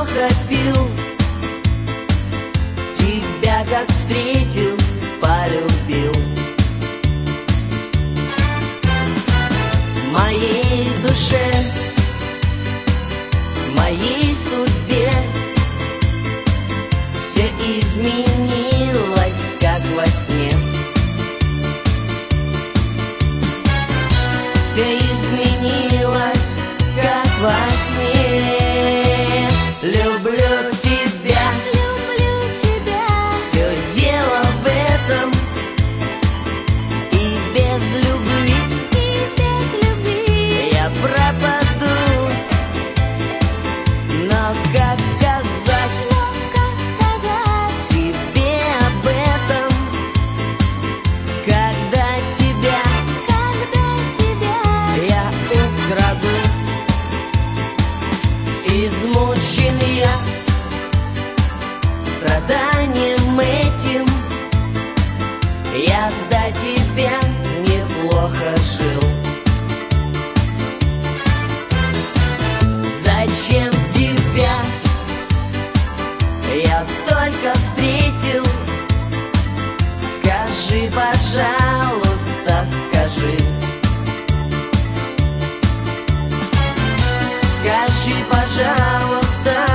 пил, тебя как встретил, полюбил. Моей душе, моей судьбе все изменилось, как во сне. Все изменилось, как во сне. Люблю тебя, все дело в этом. И без любви я пропаду. Но как сказать тебе об этом, когда тебя я украду? Измучен я страданием этим, я до тебя неплохо жил. Зачем тебя я только встретил? Скажи, пожалуйста, скажи. Скажи, пожалуйста,